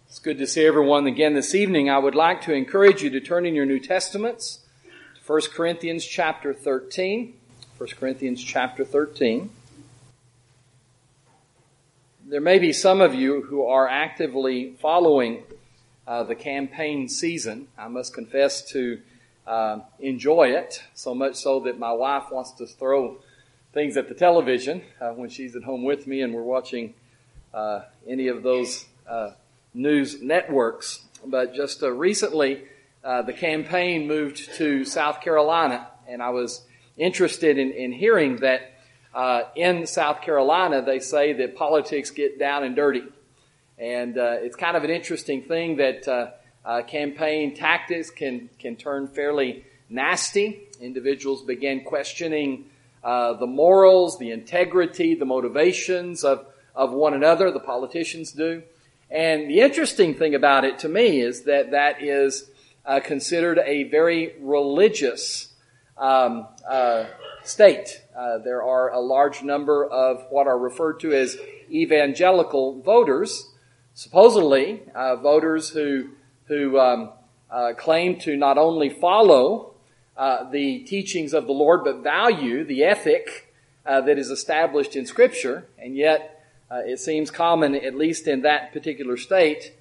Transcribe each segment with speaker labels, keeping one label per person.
Speaker 1: It's good to see everyone again this evening. I would like to encourage you to turn in your New Testaments to 1 Corinthians chapter 13. 1 Corinthians chapter 13. There may be some of you who are actively following the campaign season. I must confess to enjoy it, so much so that my wife wants to throw things at the television when she's at home with me and we're watching any of those news networks. But just recently, the campaign moved to South Carolina, and I was interested in hearing that in South Carolina, they say that politics get down and dirty. And it's kind of an interesting thing that campaign tactics can turn fairly nasty. Individuals begin questioning the morals, the integrity, the motivations of one another. The politicians do. And the interesting thing about it to me is that is considered a very religious state. There are a large number of what are referred to as evangelical voters, supposedly voters who claim to not only follow the teachings of the Lord, but value the ethic that is established in Scripture, and yet it seems common, at least in that particular state,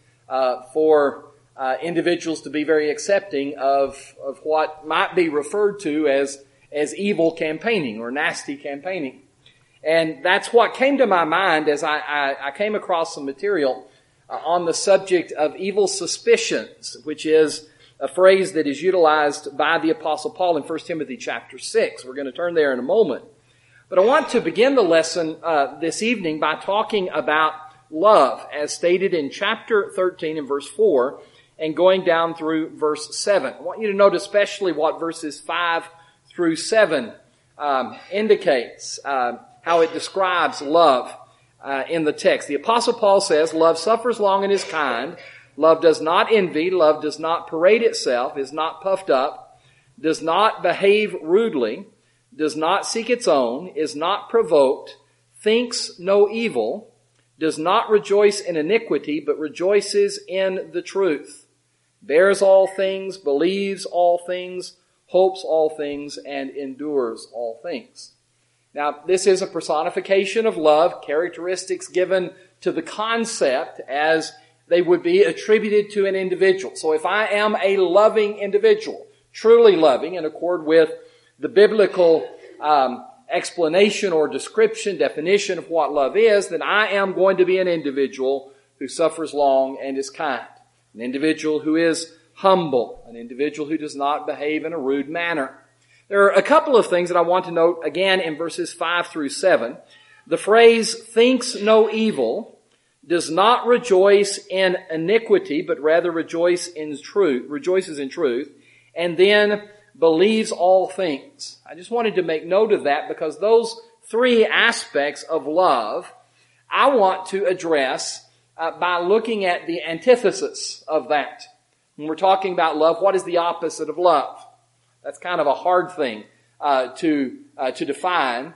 Speaker 1: for individuals to be very accepting of what might be referred to as evil campaigning or nasty campaigning. And that's what came to my mind as I came across some material on the subject of evil suspicions, which is a phrase that is utilized by the Apostle Paul in 1 Timothy chapter 6. We're going to turn there in a moment. But I want to begin the lesson this evening by talking about love, as stated in chapter 13 and verse 4, and going down through verse 7. I want you to note especially what verses 5 through 7 indicates, how it describes love in the text. The Apostle Paul says, "Love suffers long and is kind. Love does not envy. Love does not parade itself, is not puffed up, does not behave rudely, does not seek its own, is not provoked, thinks no evil, does not rejoice in iniquity, but rejoices in the truth, bears all things, believes all things, hopes all things, and endures all things." Now, this is a personification of love, characteristics given to the concept as they would be attributed to an individual. So if I am a loving individual, truly loving in accord with the biblical explanation or description, definition of what love is, then I am going to be an individual who suffers long and is kind. An individual who is humble. An individual who does not behave in a rude manner. There are a couple of things that I want to note again in verses 5 through 7. The phrase, "thinks no evil," does not rejoice in iniquity, but rather rejoices in truth, and then believes all things. I just wanted to make note of that because those three aspects of love I want to address by looking at the antithesis of that. When we're talking about love, what is the opposite of love? That's kind of a hard thing to define.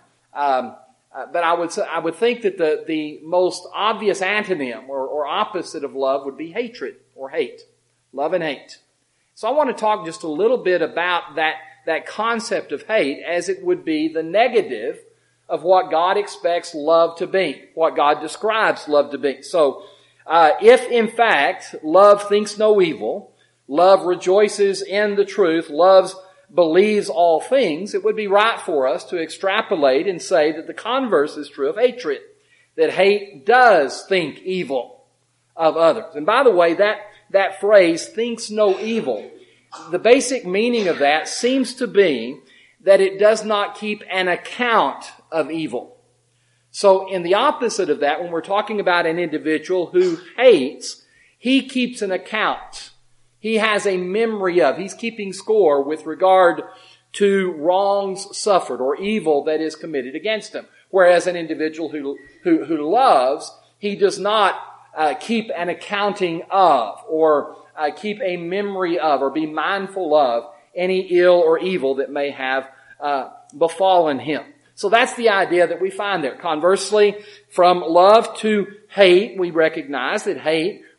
Speaker 1: But I would think that the most obvious antonym or opposite of love would be hatred or hate. Love and hate. So I want to talk just a little bit about that concept of hate as it would be the negative of what God expects love to be, what God describes love to be. So if in fact love thinks no evil, love rejoices in the truth, love believes all things, it would be right for us to extrapolate and say that the converse is true of hatred, that hate does think evil of others. And by the way, that phrase, "thinks no evil," the basic meaning of that seems to be that it does not keep an account of evil. So in the opposite of that, when we're talking about an individual who hates, he keeps an account. He has a memory of, he's keeping score with regard to wrongs suffered or evil that is committed against him. Whereas an individual who loves, he does not keep an accounting of or keep a memory of or be mindful of any ill or evil that may have befallen him. So that's the idea that we find there. Conversely, from love to hate, we recognize that hate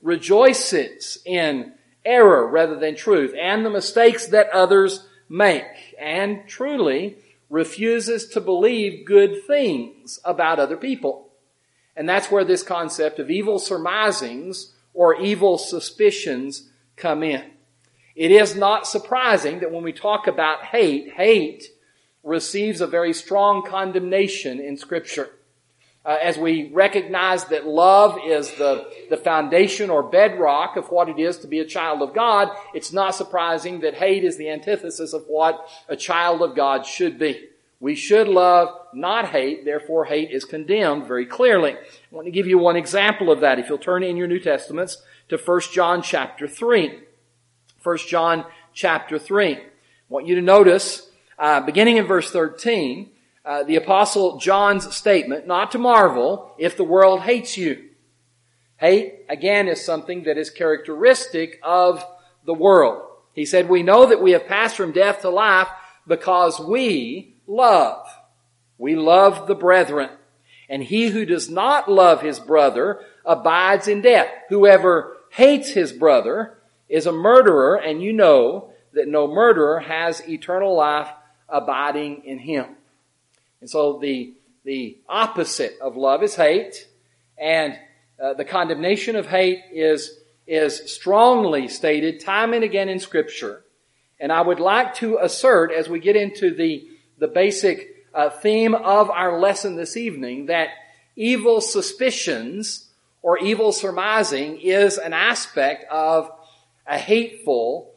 Speaker 1: rejoices in error rather than truth, and the mistakes that others make, and truly refuses to believe good things about other people. And that's where this concept of evil surmisings or evil suspicions come in. It is not surprising that when we talk about hate receives a very strong condemnation in Scripture. As we recognize that love is the foundation or bedrock of what it is to be a child of God, it's not surprising that hate is the antithesis of what a child of God should be. We should love, not hate, therefore hate is condemned very clearly. I want to give you one example of that. If you'll turn in your New Testaments to 1 John chapter 3. 1 John chapter 3. I want you to notice, beginning in verse 13, the Apostle John's statement, not to marvel if the world hates you. Hate, again, is something that is characteristic of the world. He said, we know that we have passed from death to life because we love. We love the brethren. And he who does not love his brother abides in death. Whoever hates his brother is a murderer, and you know that no murderer has eternal life abiding in him. And so the opposite of love is hate, and the condemnation of hate is strongly stated time and again in Scripture. And I would like to assert, as we get into the basic theme of our lesson this evening, that evil suspicions or evil surmising is an aspect of a hateful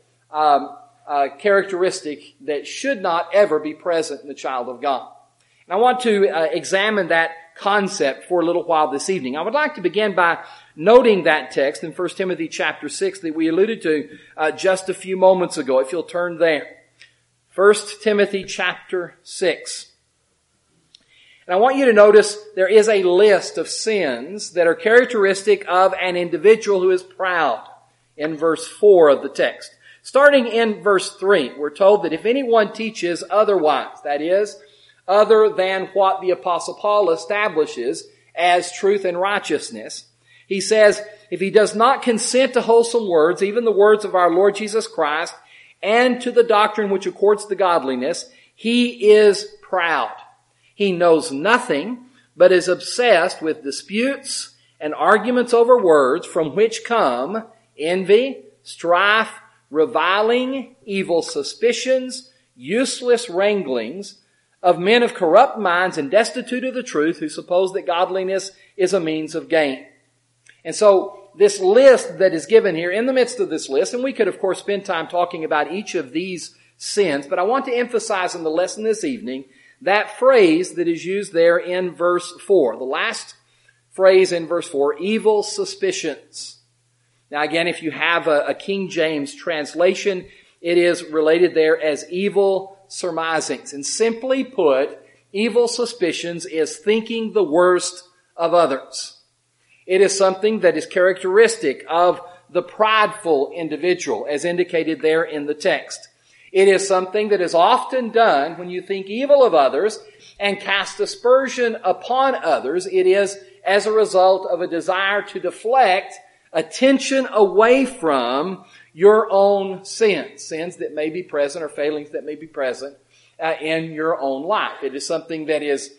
Speaker 1: characteristic that should not ever be present in the child of God. And I want to examine that concept for a little while this evening. I would like to begin by noting that text in 1 Timothy chapter 6 that we alluded to just a few moments ago, if you'll turn there. 1 Timothy chapter 6. And I want you to notice there is a list of sins that are characteristic of an individual who is proud in verse 4 of the text. Starting in verse 3, we're told that if anyone teaches otherwise, that is, other than what the Apostle Paul establishes as truth and righteousness, he says, if he does not consent to wholesome words, even the words of our Lord Jesus Christ, and to the doctrine which accords to godliness, he is proud. He knows nothing, but is obsessed with disputes and arguments over words, from which come envy, strife, reviling, evil suspicions, useless wranglings, of men of corrupt minds and destitute of the truth, who suppose that godliness is a means of gain. And so this list that is given here, in the midst of this list, and we could of course spend time talking about each of these sins, but I want to emphasize in the lesson this evening that phrase that is used there in verse 4. The last phrase in verse 4, evil suspicions. Now again, if you have a King James translation, it is related there as evil surmisings. And simply put, evil suspicions is thinking the worst of others. It is something that is characteristic of the prideful individual, as indicated there in the text. It is something that is often done when you think evil of others and cast aspersion upon others. It is as a result of a desire to deflect attention away from your own sins that may be present or failings that may be present in your own life. It is something that is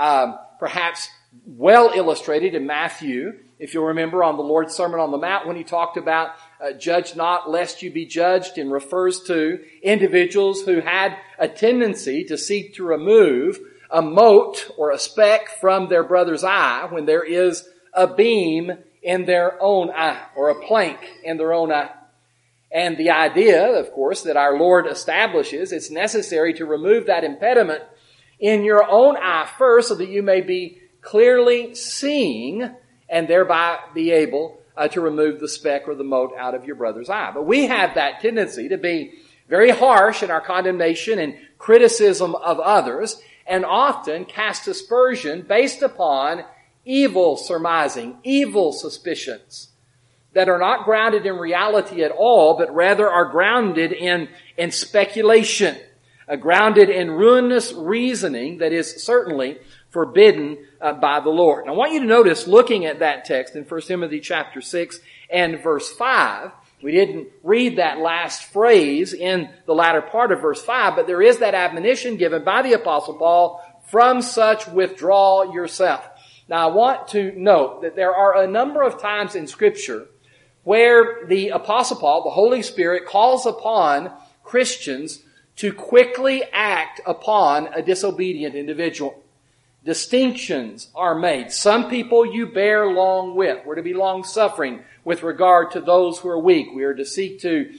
Speaker 1: perhaps well illustrated in Matthew, if you'll remember, on the Lord's Sermon on the Mount, when he talked about judge not lest you be judged, and refers to individuals who had a tendency to seek to remove a mote or a speck from their brother's eye when there is a beam in their own eye, or a plank in their own eye. And the idea, of course, that our Lord establishes, it's necessary to remove that impediment in your own eye first, so that you may be clearly seeing and thereby be able to remove the speck or the mote out of your brother's eye. But we have that tendency to be very harsh in our condemnation and criticism of others, and often cast aspersion based upon evil surmising, evil suspicions that are not grounded in reality at all, but rather are grounded in speculation, grounded in ruinous reasoning that is certainly forbidden by the Lord. And I want you to notice, looking at that text in 1 Timothy chapter 6 and verse 5. We didn't read that last phrase in the latter part of verse 5, but there is that admonition given by the Apostle Paul, from such withdraw yourself. Now I want to note that there are a number of times in Scripture where the Apostle Paul, the Holy Spirit, calls upon Christians to quickly act upon a disobedient individual. Distinctions are made. Some people you bear long with. We're to be long-suffering with regard to those who are weak. We are to seek to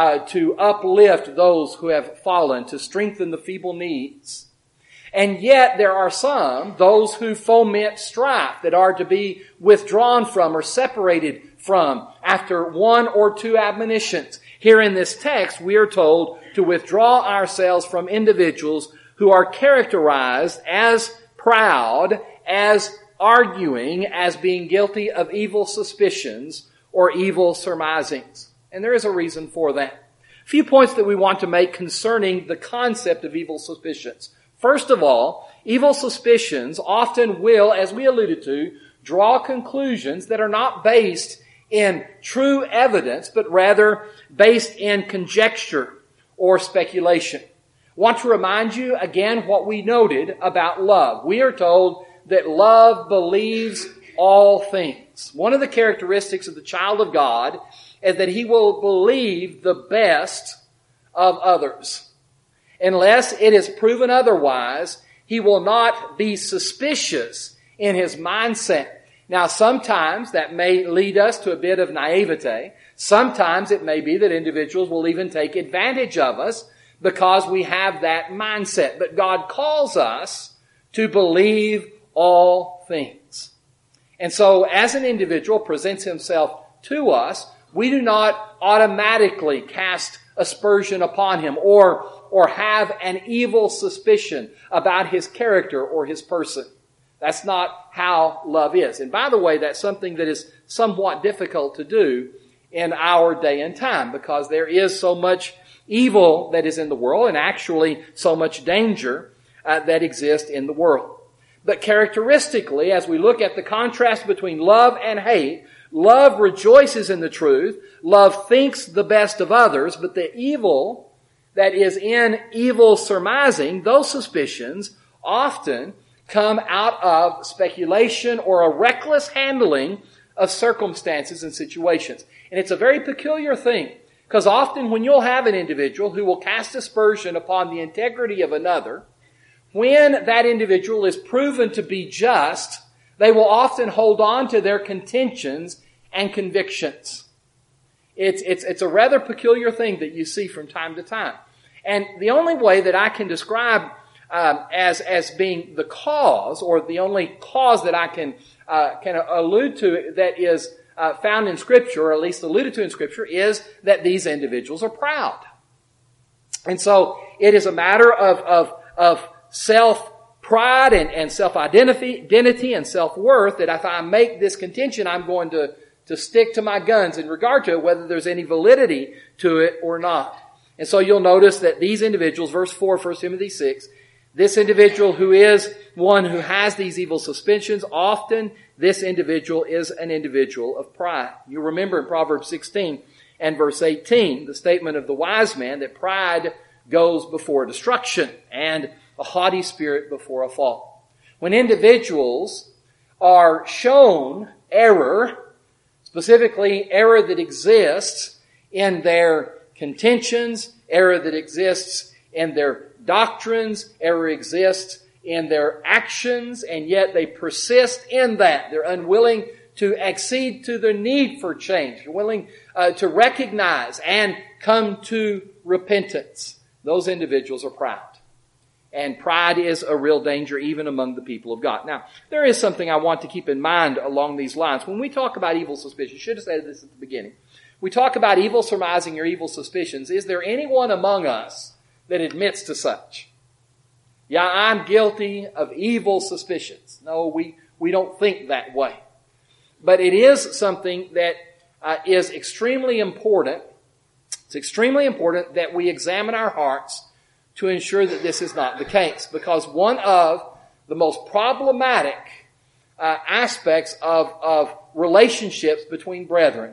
Speaker 1: uplift those who have fallen, to strengthen the feeble knees. And yet there are some, those who foment strife, that are to be withdrawn from or separated from after one or two admonitions. Here in this text, we are told to withdraw ourselves from individuals who are characterized as proud, as arguing, as being guilty of evil suspicions or evil surmisings. And there is a reason for that. A few points that we want to make concerning the concept of evil suspicions. First of all, evil suspicions often will, as we alluded to, draw conclusions that are not based in true evidence, but rather based in conjecture or speculation. I want to remind you again what we noted about love. We are told that love believes all things. One of the characteristics of the child of God is that he will believe the best of others. Unless it is proven otherwise, he will not be suspicious in his mindset. Now, sometimes that may lead us to a bit of naivete. Sometimes it may be that individuals will even take advantage of us because we have that mindset. But God calls us to believe all things. And so, as an individual presents himself to us, we do not automatically cast aspersion upon him or have an evil suspicion about his character or his person. That's not how love is. And by the way, that's something that is somewhat difficult to do in our day and time, because there is so much evil that is in the world, and actually so much danger that exists in the world. But characteristically, as we look at the contrast between love and hate, love rejoices in the truth, love thinks the best of others, but the evil that is in evil surmising, those suspicions often come out of speculation or a reckless handling of circumstances and situations. And it's a very peculiar thing, because often when you'll have an individual who will cast aspersion upon the integrity of another, when that individual is proven to be just, they will often hold on to their contentions and convictions. It's a rather peculiar thing that you see from time to time. And the only way that I can describe as being the cause, or the only cause that I can allude to that is found in Scripture, or at least alluded to in Scripture, is that these individuals are proud. And so it is a matter of self-pride and self-identity and self-worth, that if I make this contention, I'm going to stick to my guns in regard to it, whether there's any validity to it or not. And so you'll notice that these individuals, verse 4, 1 Timothy 6, this individual who is one who has these evil suspicions, often this individual is an individual of pride. You remember in Proverbs 16 and verse 18, the statement of the wise man that pride goes before destruction and a haughty spirit before a fall. When individuals are shown error, specifically error that exists in their contentions, error that exists in their doctrines, error exists in their actions, and yet they persist in that. They're unwilling to accede to their need for change. They're willing to recognize and come to repentance. Those individuals are proud. And pride is a real danger even among the people of God. Now, there is something I want to keep in mind along these lines. When we talk about evil suspicions, should have said this at the beginning. We talk about evil surmising or evil suspicions. Is there anyone among us that admits to such? Yeah, I'm guilty of evil suspicions. No, we don't think that way. But it is something that is extremely important. It's extremely important that we examine our hearts to ensure that this is not the case. Because one of the most problematic aspects of relationships between brethren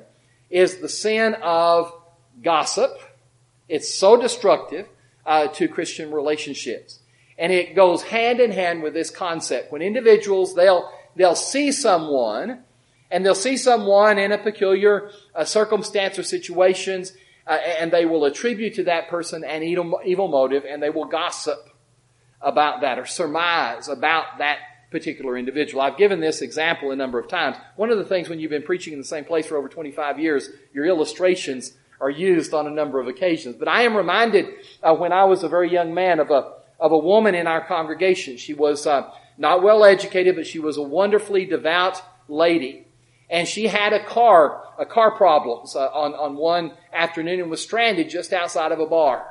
Speaker 1: is the sin of gossip. It's so destructive to Christian relationships. And it goes hand in hand with this concept. When individuals, they'll see someone, and they'll see someone in a peculiar circumstance or situations, and they will attribute to that person an evil motive, and they will gossip about that or surmise about that particular individual. I've given this example a number of times. One of the things when you've been preaching in the same place for over 25 years, your illustrations are used on a number of occasions. But I am reminded when I was a very young man of a woman in our congregation. She was not well educated, but she was a wonderfully devout lady. And she had a car problems on one afternoon and was stranded just outside of a bar.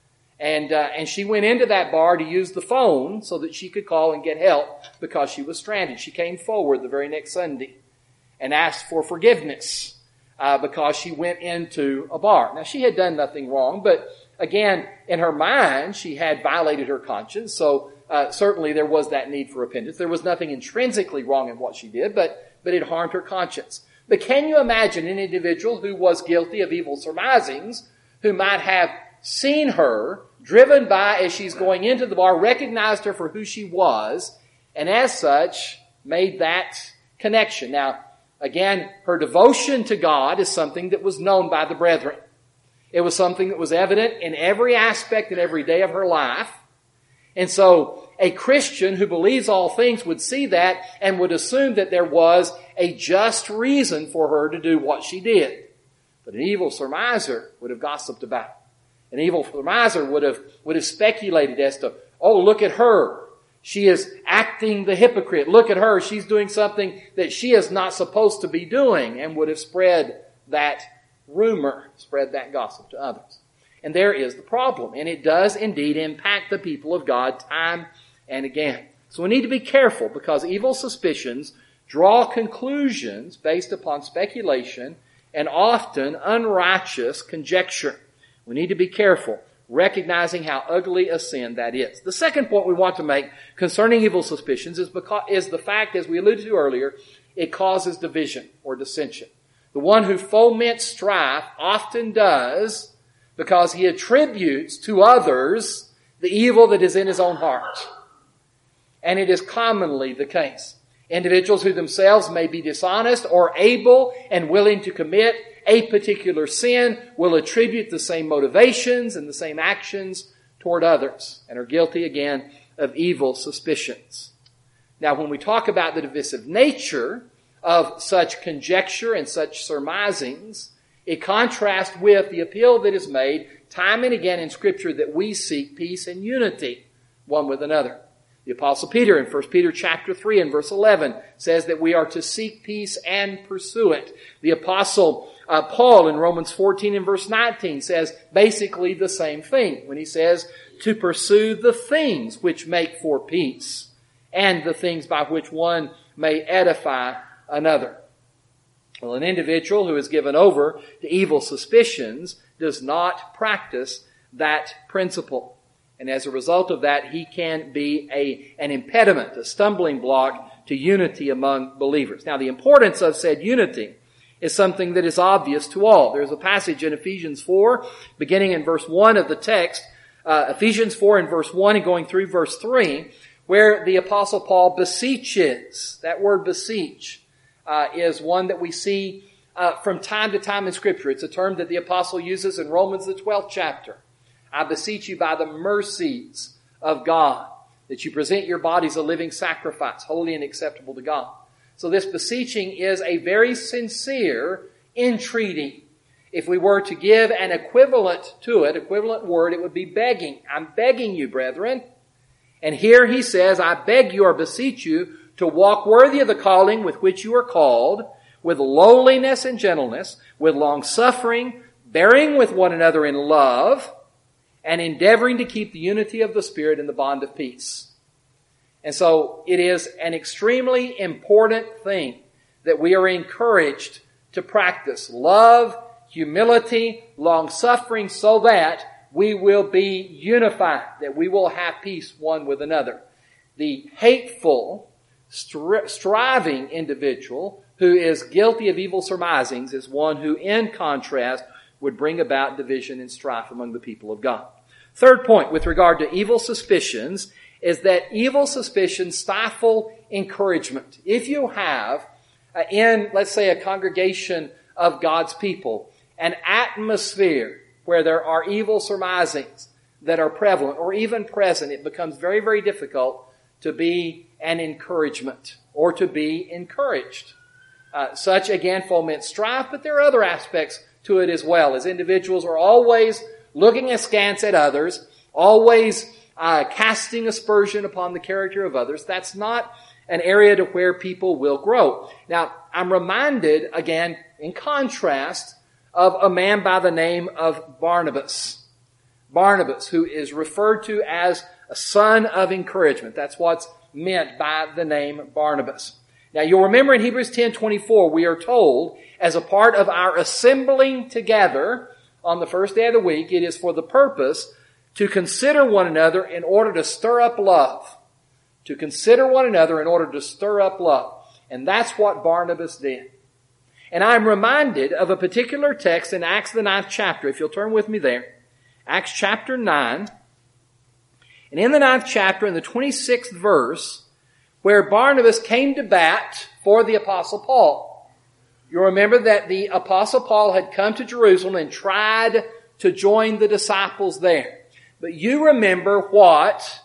Speaker 1: And she went into that bar to use the phone so that she could call and get help because she was stranded. She came forward the very next Sunday and asked for forgiveness because she went into a bar. Now, she had done nothing wrong, but again, in her mind, she had violated her conscience, so certainly there was that need for repentance. There was nothing intrinsically wrong in what she did, but it harmed her conscience. But can you imagine an individual who was guilty of evil surmisings, who might have seen her, driven by as she's going into the bar, recognized her for who she was, and as such, made that connection? Now, again, her devotion to God is something that was known by the brethren. It was something that was evident in every aspect and every day of her life. And so a Christian who believes all things would see that and would assume that there was a just reason for her to do what she did. But an evil surmiser would have gossiped about it. An evil surmiser would have speculated as to, oh, look at her. She is acting the hypocrite. Look at her. She's doing something that she is not supposed to be doing, and would have spread that rumor, spread that gossip to others. And there is the problem. And it does indeed impact the people of God time and again. So we need to be careful because evil suspicions draw conclusions based upon speculation and often unrighteous conjecture. We need to be careful, recognizing how ugly a sin that is. The second point we want to make concerning evil suspicions is the fact, as we alluded to earlier, it causes division or dissension. The one who foments strife often does because he attributes to others the evil that is in his own heart. And it is commonly the case. Individuals who themselves may be dishonest or able and willing to commit a particular sin will attribute the same motivations and the same actions toward others and are guilty again of evil suspicions. Now, when we talk about the divisive nature of such conjecture and such surmisings, it contrasts with the appeal that is made time and again in Scripture that we seek peace and unity one with another. The Apostle Peter in 1 Peter chapter 3 and verse 11 says that we are to seek peace and pursue it. The Apostle Paul in Romans 14 and verse 19 says basically the same thing when he says to pursue the things which make for peace and the things by which one may edify another. Well, an individual who is given over to evil suspicions does not practice that principle. And as a result of that, he can be an impediment, a stumbling block to unity among believers. Now, the importance of said unity is something that is obvious to all. There's a passage in Ephesians 4, beginning in verse 1 of the text, Ephesians 4 and verse 1 and going through verse 3, where the Apostle Paul beseeches. That word beseech is one that we see from time to time in Scripture. It's a term that the Apostle uses in Romans the 12th chapter. I beseech you by the mercies of God that you present your bodies a living sacrifice, holy and acceptable to God. So this beseeching is a very sincere entreaty. If we were to give an equivalent to it, equivalent word, it would be begging. I'm begging you, brethren. And here he says, I beg you or beseech you to walk worthy of the calling with which you are called, with lowliness and gentleness, with long-suffering, bearing with one another in love, and endeavoring to keep the unity of the Spirit in the bond of peace. And so it is an extremely important thing that we are encouraged to practice love, humility, long-suffering, so that we will be unified, that we will have peace one with another. The hateful, striving individual who is guilty of evil surmisings is one who, in contrast, would bring about division and strife among the people of God. Third point with regard to evil suspicions is that evil suspicions stifle encouragement. If you have, in, let's say, a congregation of God's people, an atmosphere where there are evil surmisings that are prevalent or even present, it becomes very, very difficult to be an encouragement or to be encouraged. Such, again, foments strife, but there are other aspects to it as well, as individuals are always looking askance at others, always casting aspersion upon the character of others. That's not an area to where people will grow. Now, I'm reminded, again, in contrast, of a man by the name of Barnabas. Barnabas, who is referred to as a son of encouragement. That's what's meant by the name Barnabas. Now, you'll remember in Hebrews 10:24, we are told, as a part of our assembling together on the first day of the week, it is for the purpose to consider one another in order to stir up love. To consider one another in order to stir up love. And that's what Barnabas did. And I'm reminded of a particular text in Acts the 9th chapter, if you'll turn with me there. Acts chapter 9. And in the 9th chapter, in the 26th verse, where Barnabas came to bat for the Apostle Paul. You remember that the Apostle Paul had come to Jerusalem and tried to join the disciples there. But you remember what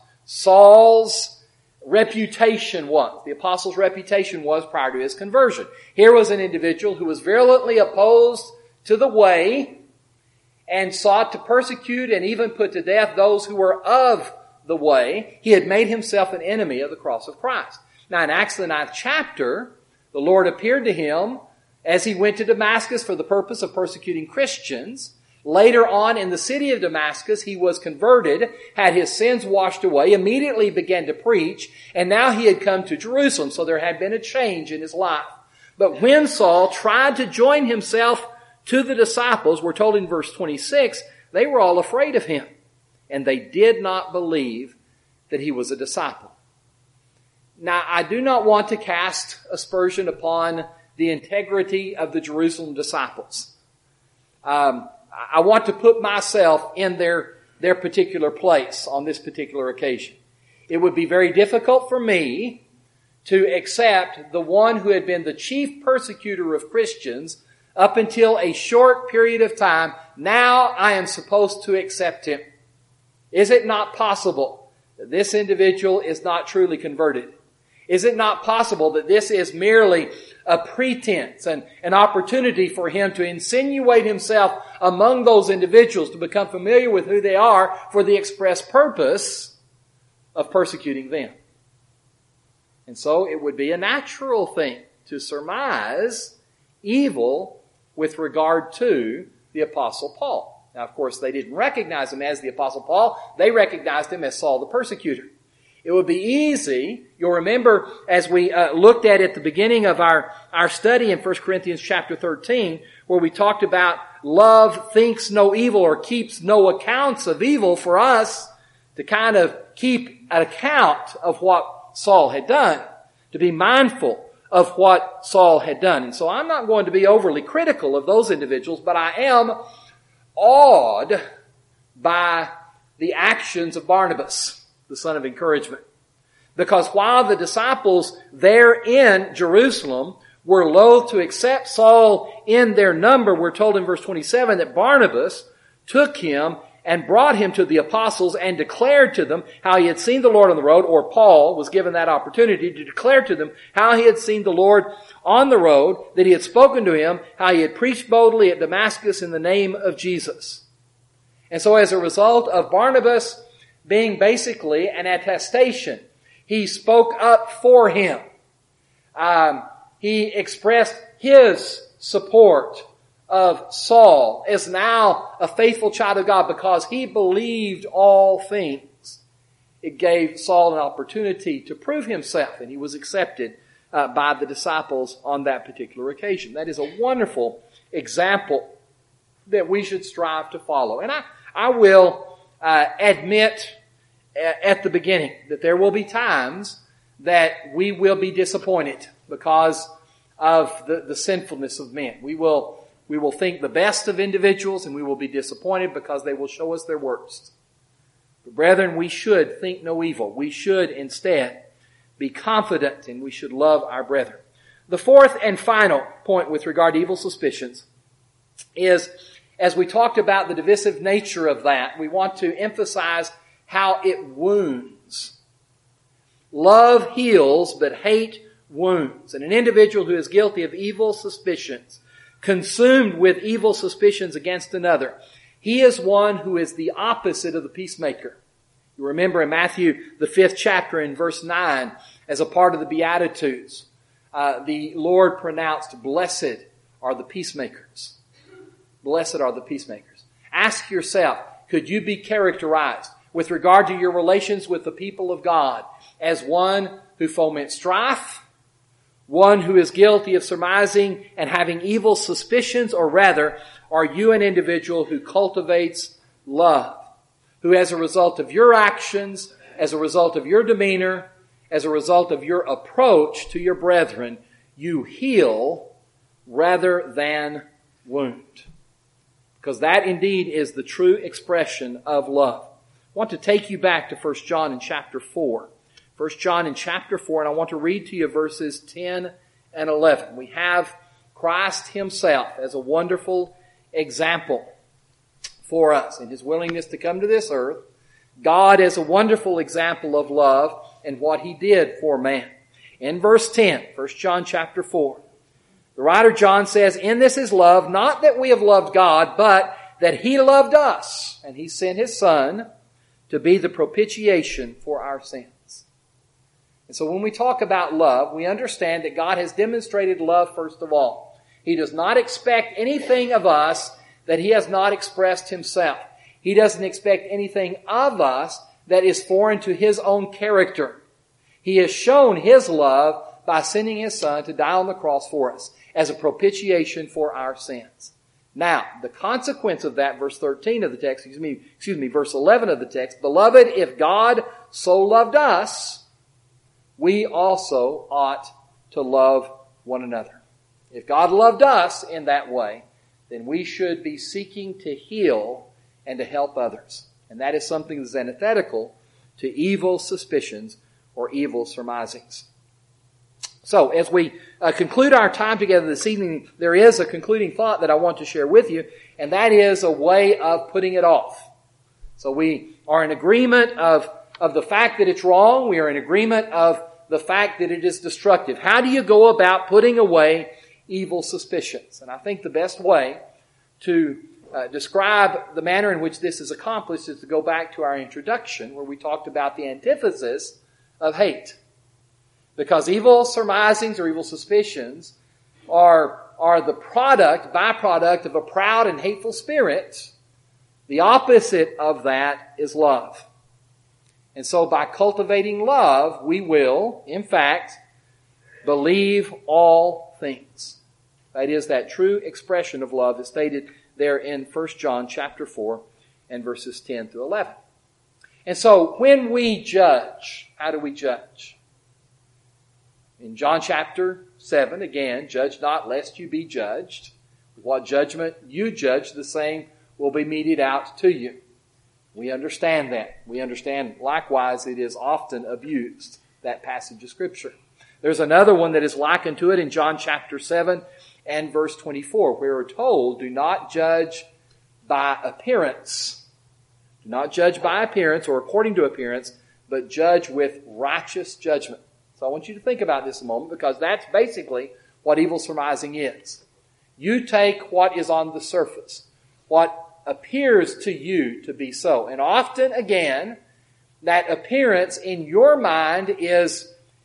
Speaker 1: Saul's reputation was. The apostle's reputation was prior to his conversion. Here was an individual who was virulently opposed to the way and sought to persecute and even put to death those who were of the way. He had made himself an enemy of the cross of Christ. Now in Acts the 9th chapter, the Lord appeared to him as he went to Damascus for the purpose of persecuting Christians. Later on in the city of Damascus, he was converted, had his sins washed away, immediately began to preach, and now he had come to Jerusalem, so there had been a change in his life. But when Saul tried to join himself to the disciples, we're told in verse 26, they were all afraid of him, and they did not believe that he was a disciple. Now, I do not want to cast aspersion upon the integrity of the Jerusalem disciples. I want to put myself in their particular place on this particular occasion. It would be very difficult for me to accept the one who had been the chief persecutor of Christians up until a short period of time. Now I am supposed to accept him. Is it not possible that this individual is not truly converted? Is it not possible that this is merely a pretense and an opportunity for him to insinuate himself among those individuals, to become familiar with who they are for the express purpose of persecuting them? And so it would be a natural thing to surmise evil with regard to the Apostle Paul. Now, of course, they didn't recognize him as the Apostle Paul. They recognized him as Saul the persecutor. It would be easy, you'll remember as we looked at the beginning of our study in 1 Corinthians chapter 13, where we talked about love thinks no evil or keeps no accounts of evil, for us to kind of keep an account of what Saul had done, to be mindful of what Saul had done. And so I'm not going to be overly critical of those individuals, but I am awed by the actions of Barnabas, the son of encouragement. Because while the disciples there in Jerusalem were loath to accept Saul in their number, we're told in verse 27 that Barnabas took him and brought him to the apostles and declared to them how he had seen the Lord on the road, or Paul was given that opportunity to declare to them how he had seen the Lord on the road, that he had spoken to him, how he had preached boldly at Damascus in the name of Jesus. And so as a result of Barnabas being basically an attestation, he spoke up for him. He expressed his support of Saul as now a faithful child of God because he believed all things. It gave Saul an opportunity to prove himself, and he was accepted by the disciples on that particular occasion. That is a wonderful example that we should strive to follow. And I will admit at the beginning that there will be times that we will be disappointed because of the sinfulness of men. We will think the best of individuals, and we will be disappointed because they will show us their worst. But brethren, we should think no evil. We should instead be confident, and we should love our brethren. The fourth and final point with regard to evil suspicions is, as we talked about the divisive nature of that, we want to emphasize how it wounds. Love heals, but hate wounds. And an individual who is guilty of evil suspicions, consumed with evil suspicions against another, he is one who is the opposite of the peacemaker. You remember in Matthew, the 5th chapter, in verse 9, as a part of the Beatitudes, the Lord pronounced, "Blessed are the peacemakers." Blessed are the peacemakers. Ask yourself, could you be characterized with regard to your relations with the people of God as one who foments strife, one who is guilty of surmising and having evil suspicions, or rather, are you an individual who cultivates love, who as a result of your actions, as a result of your demeanor, as a result of your approach to your brethren, you heal rather than wound? Because that indeed is the true expression of love. I want to take you back to 1 John in chapter 4. 1 John in chapter 4, and I want to read to you verses 10 and 11. We have Christ Himself as a wonderful example for us in His willingness to come to this earth. God as a wonderful example of love and what He did for man. In verse 10, 1 John chapter 4, the writer John says, "In this is love, not that we have loved God, but that He loved us, and He sent His Son to be the propitiation for our sins." And so when we talk about love, we understand that God has demonstrated love first of all. He does not expect anything of us that He has not expressed Himself. He doesn't expect anything of us that is foreign to His own character. He has shown His love by sending His Son to die on the cross for us as a propitiation for our sins. Now, the consequence of that, verse 13 of the text, verse 11 of the text, "Beloved, if God so loved us, we also ought to love one another." If God loved us in that way, then we should be seeking to heal and to help others. And that is something that is antithetical to evil suspicions or evil surmisings. So, as we conclude our time together this evening, there is a concluding thought that I want to share with you, and that is a way of putting it off. So we are in agreement of the fact that it's wrong. We are in agreement of the fact that it is destructive. How do you go about putting away evil suspicions? And I think the best way to describe the manner in which this is accomplished is to go back to our introduction, where we talked about the antithesis of hate. Because evil surmisings or evil suspicions are the byproduct of a proud and hateful spirit. The opposite of that is love. And so by cultivating love, we will, in fact, believe all things. That is, that true expression of love is stated there in 1 John chapter 4 and verses 10 through 11. And so when we judge, how do we judge? In John chapter 7, again, "Judge not lest you be judged. With what judgment you judge, the same will be meted out to you." We understand that. We understand likewise it is often abused, that passage of Scripture. There's another one that is likened to it in John chapter 7 and verse 24, where we're told, "Do not judge by appearance." Do not judge by appearance or according to appearance, but judge with righteous judgment. So I want you to think about this a moment, because that's basically what evil surmising is. You take what is on the surface, what appears to you to be so. And often, again, that appearance in your mind is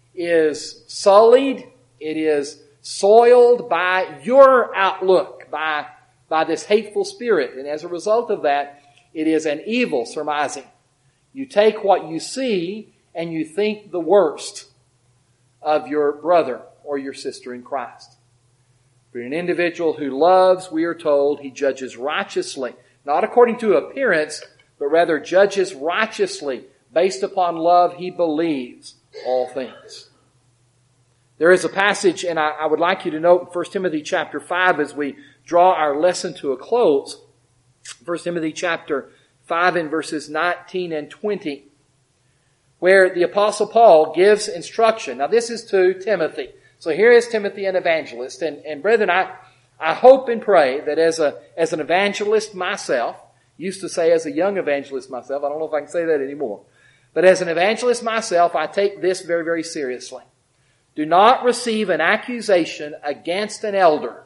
Speaker 1: sullied, it is soiled by your outlook, by this hateful spirit. And as a result of that, it is an evil surmising. You take what you see and you think the worst of your brother or your sister in Christ. For an individual who loves, we are told, he judges righteously, not according to appearance, but rather judges righteously. Based upon love, he believes all things. There is a passage, and I would like you to note 1 Timothy chapter 5 as we draw our lesson to a close. 1 Timothy chapter 5 and verses 19 and 20, where the Apostle Paul gives instruction. Now this is to Timothy. So here is Timothy, an evangelist. And brethren, I hope and pray that as an evangelist myself, used to say as a young evangelist myself, I don't know if I can say that anymore, but as an evangelist myself, I take this very, very seriously. Do not receive an accusation against an elder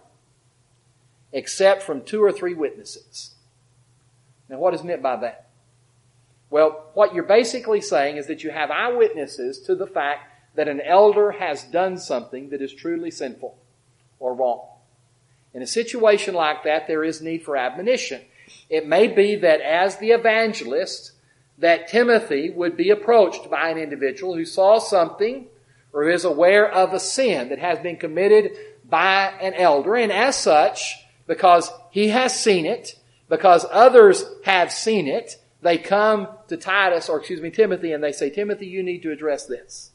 Speaker 1: except from 2 or 3 witnesses. Now what is meant by that? Well, what you're basically saying is that you have eyewitnesses to the fact that an elder has done something that is truly sinful or wrong. In a situation like that, there is need for admonition. It may be that as the evangelist, that Timothy would be approached by an individual who saw something or is aware of a sin that has been committed by an elder. And as such, because he has seen it, because others have seen it, they come to Timothy, and they say, Timothy, you need to address this.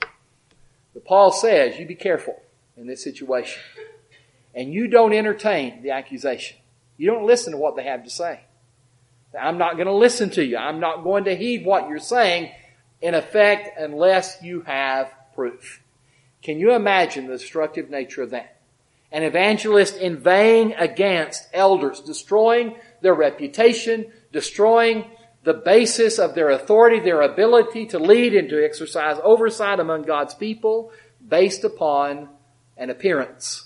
Speaker 1: But Paul says, you be careful in this situation. And you don't entertain the accusation. You don't listen to what they have to say. I'm not going to listen to you. I'm not going to heed what you're saying, in effect, unless you have proof. Can you imagine the destructive nature of that? An evangelist inveighing against elders, destroying their reputation, destroying the basis of their authority, their ability to lead and to exercise oversight among God's people based upon an appearance.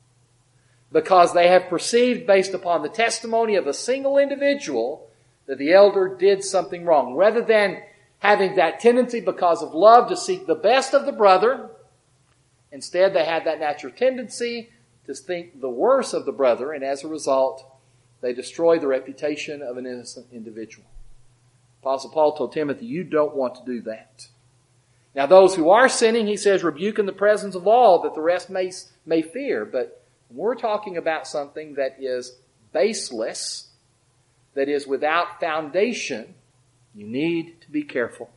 Speaker 1: Because they have perceived, based upon the testimony of a single individual, that the elder did something wrong. Rather than having that tendency because of love to seek the best of the brother, instead they had that natural tendency to think the worse of the brother, and as a result, they destroy the reputation of an innocent individual. Apostle Paul told Timothy, you don't want to do that. Now those who are sinning, he says, rebuke in the presence of all, that the rest may fear. But we're talking about something that is baseless, that is without foundation. You need to be careful.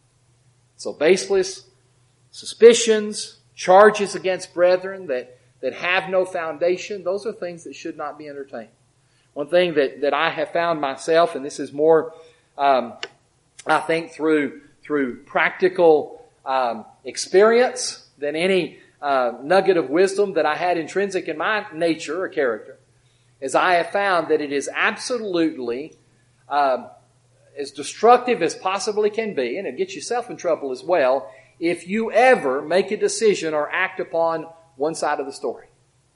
Speaker 1: So baseless suspicions, charges against brethren that have no foundation, those are things that should not be entertained. One thing that I have found myself, and this is more, I think, through practical experience than any nugget of wisdom that I had intrinsic in my nature or character, is I have found that it is absolutely as destructive as possibly can be, and it gets yourself in trouble as well, if you ever make a decision or act upon one side of the story.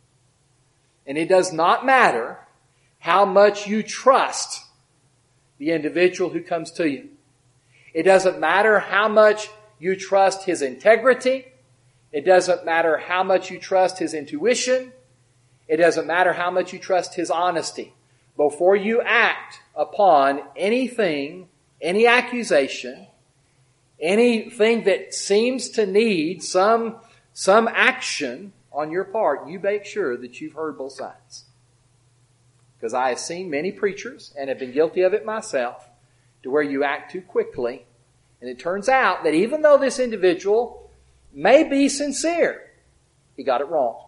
Speaker 1: And it does not matter how much you trust the individual who comes to you. It doesn't matter how much you trust his integrity. It doesn't matter how much you trust his intuition. It doesn't matter how much you trust his honesty. Before you act upon anything, any accusation, anything that seems to need some action on your part, you make sure that you've heard both sides. Because I have seen many preachers, and have been guilty of it myself, to where you act too quickly, and it turns out that even though this individual may be sincere, he got it wrong.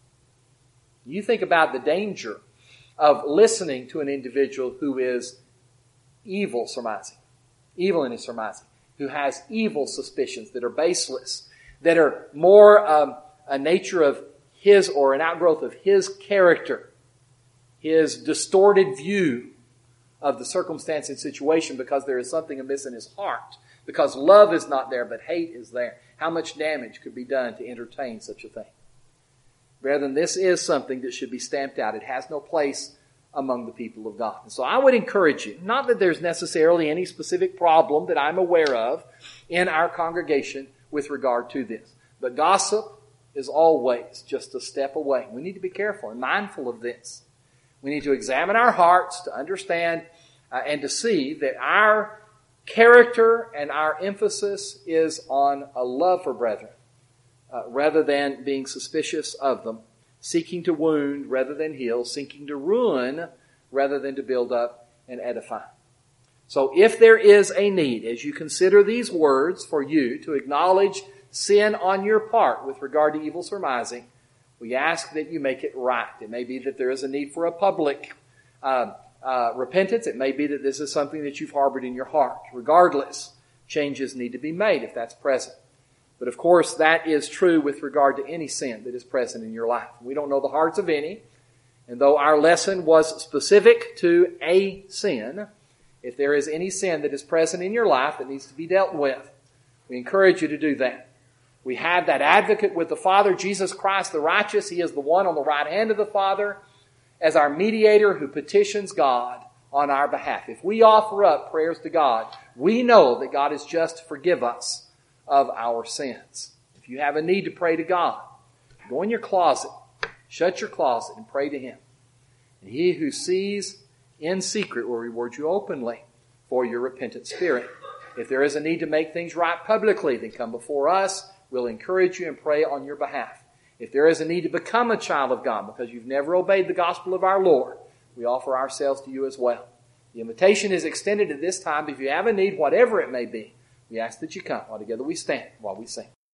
Speaker 1: You think about the danger of listening to an individual who is evil in his surmising, who has evil suspicions that are baseless, that are more a nature of his or an outgrowth of his character, his distorted view of the circumstance and situation because there is something amiss in his heart, because love is not there but hate is there. How much damage could be done to entertain such a thing? Brethren, this is something that should be stamped out. It has no place among the people of God. And so I would encourage you, not that there's necessarily any specific problem that I'm aware of in our congregation with regard to this, but gossip is always just a step away. We need to be careful and mindful of this. We need to examine our hearts to understand and to see that our character and our emphasis is on a love for brethren, rather than being suspicious of them, seeking to wound rather than heal, seeking to ruin rather than to build up and edify. So if there is a need, as you consider these words, for you to acknowledge sin on your part with regard to evil surmising, we ask that you make it right. It may be that there is a need for a public repentance. It may be that this is something that you've harbored in your heart. Regardless, changes need to be made if that's present. But of course, that is true with regard to any sin that is present in your life. We don't know the hearts of any. And though our lesson was specific to a sin, if there is any sin that is present in your life that needs to be dealt with, we encourage you to do that. We have that advocate with the Father, Jesus Christ the righteous. He is the one on the right hand of the Father as our mediator who petitions God on our behalf. If we offer up prayers to God, we know that God is just to forgive us of our sins. If you have a need to pray to God, go in your closet, shut your closet, and pray to Him. And He who sees in secret will reward you openly for your repentant spirit. If there is a need to make things right publicly, then come before us. We'll encourage you and pray on your behalf. If there is a need to become a child of God because you've never obeyed the gospel of our Lord, we offer ourselves to you as well. The invitation is extended at this time. If you have a need, whatever it may be, we ask that you come while together we stand while we sing.